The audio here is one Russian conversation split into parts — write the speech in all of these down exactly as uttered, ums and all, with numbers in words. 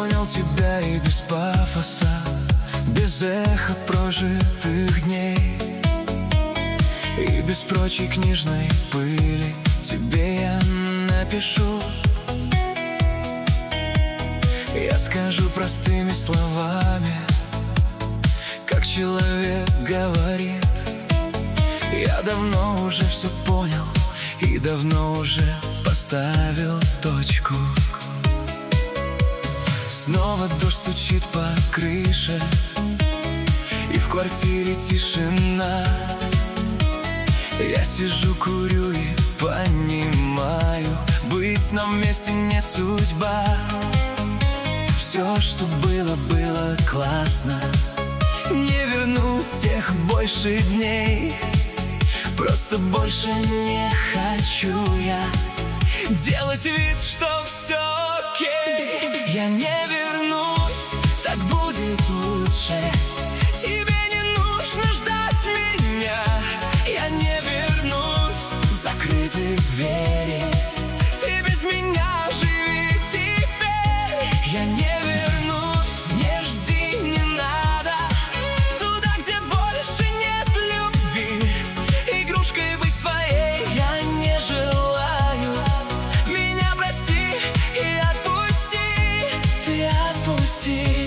понял тебя и без пафоса, без эха прожитых дней и без прочей книжной пыли тебе я напишу. Я скажу простыми словами, как человек говорит. Я давно уже все понял и давно уже поставил точку. Снова дождь стучит по крыше, и в квартире тишина. Я сижу, курю и понимаю, быть нам вместе не судьба. Все, что было, было классно, не вернуть тех больше дней. Просто больше не хочу я делать вид, что все окей. Я не вернусь, так будет лучше. Тебе не нужно ждать меня. Я не вернусь, закрыты двери. Ты без меня живи теперь. Я не вернусь, не жди, не надо. Туда, где больше нет любви. Игрушкой быть твоей я не желаю. Меня прости и отпусти. Ты отпусти.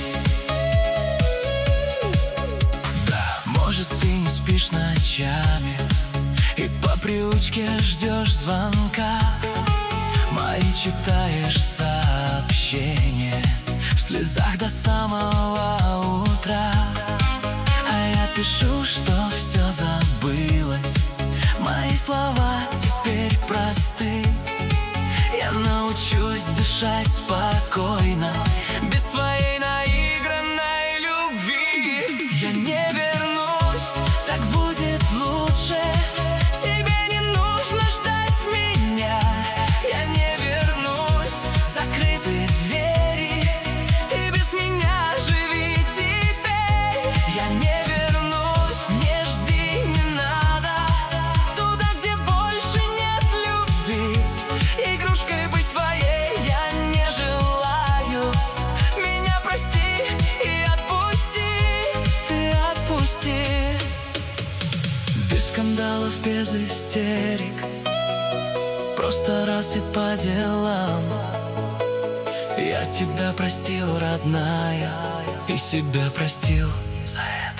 Да, может, ты не спишь ночами и по привычке ждешь звонка. Мои читаешь сообщения в слезах до самого утра. А я пишу, что все забылось. Мои слова теперь просты. Я научусь дышать спокойно без твоей наигранной любви. Я не вернусь, так будет лучше. Тебе не нужно ждать меня. Я не вернусь, закрыты двери. Ты без меня живи теперь. Я не вернусь, не жди, не надо. Туда, где больше нет любви. Игрушкой быть твоей я не желаю. Меня прости и отпусти. Ты отпусти. Без скандалов, без истерик, просто раз и по делам. Я тебя простил, родная, и себя простил за это.